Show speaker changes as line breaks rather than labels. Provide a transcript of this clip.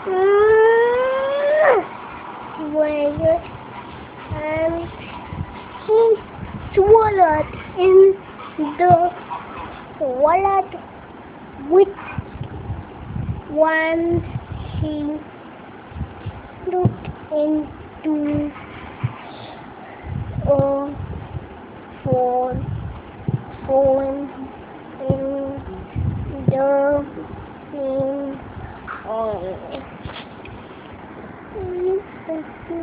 Where and he swallowed in the wallet with one he looked into a phone in the same on